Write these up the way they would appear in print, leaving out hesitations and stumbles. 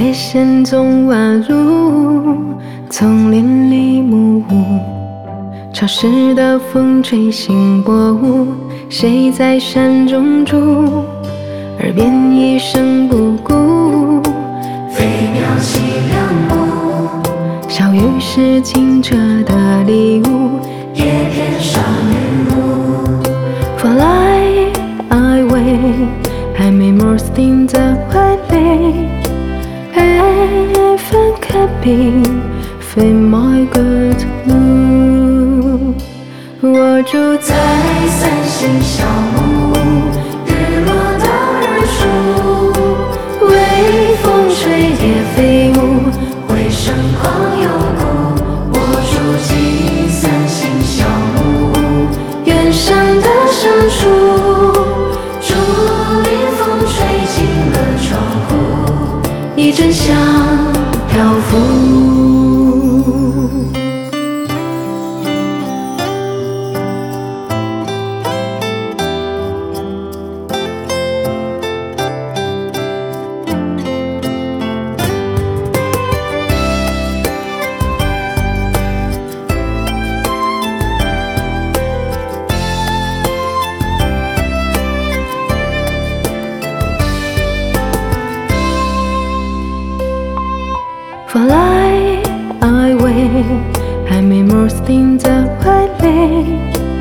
夜深纵晚路，丛林里木屋，潮湿的风吹醒薄雾，谁在山中住？耳边一声不顾， 飞鸟栖两木， 小雨是清澈的礼物， 叶片上云雾。 For life I wait, I may most in the valley. Heaven can be, feel my good mood. 我住在三星小木屋，日落到日出， 微风吹叶飞舞， 回声狂又鼓。我住进三星小木屋， 远上的橡树， 竹林风吹进了窗户， 一阵香漂浮。For life I wait, I may most in the valley.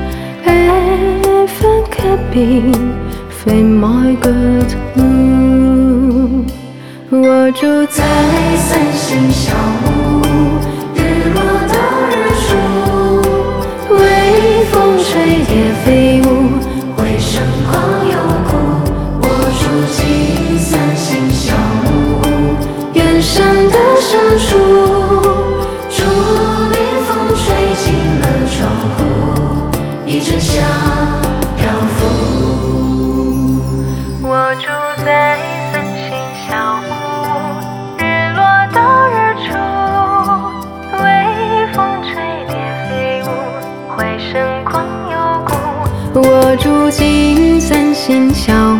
Heaven can be, feel my good mood. 我住在三星小木屋，日落到日出， 微风吹叶飞舞， 回声狂又鼓。我住进三星小木屋， 远上的橡树， 竹林风吹进了窗户，一阵香漂浮。 我住在三星小木屋，日落到日出，微风吹叶飞舞，回声狂又鼓。我住进三星小